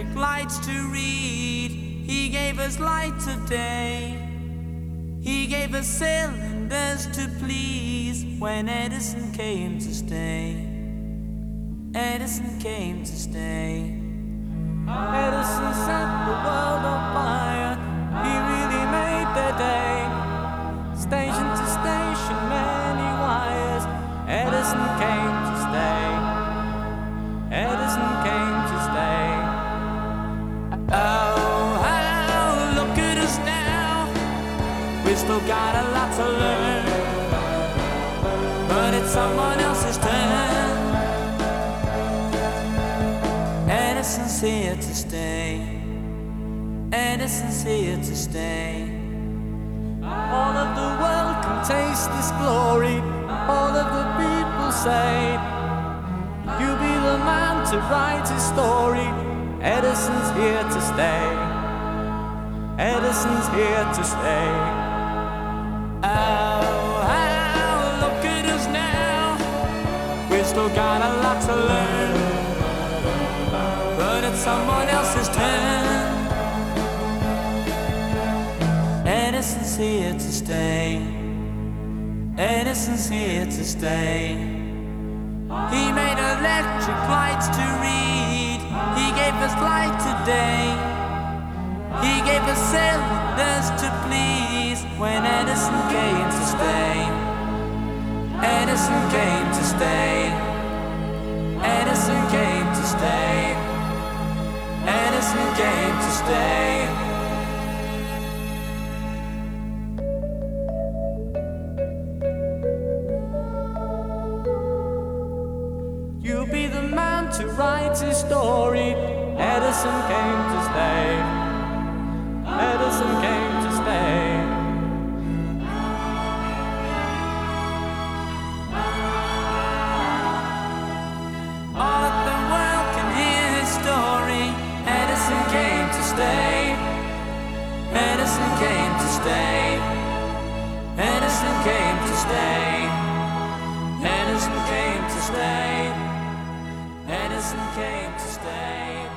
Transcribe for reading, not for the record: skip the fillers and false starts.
electric lights to read. He gave us light of day. He gave us cylinders to please. When Edison came to stay, Edison came to stay. Edison set the world on fire. He really made their day. Station to station, many wires. Edison came to stay. Edison came to stay. Oh, look at us now. We've still got a lot to learn, but it's someone else's turn. Edison's here to stay. Edison's here to stay. All of the world can taste this glory. All of the people say, you be the man to write his story. Edison's here to stay. Edison's here to stay. Oh, look at us now. We've still got a lot to learn, but it's someone else's turn. Edison's here to stay. Edison's here to stay. He made electric lights to read. He gave us light today. He gave us cylinders to please. When Edison came to stay, Edison came to stay. Edison came to stay. Edison came to stay. You be the man to write his story. Edison came to stay. Edison came to stay. All of the world can hear his story. Edison came to stay. Edison came to stay. Edison came to stay. Edison came to stay. Edison came to stay.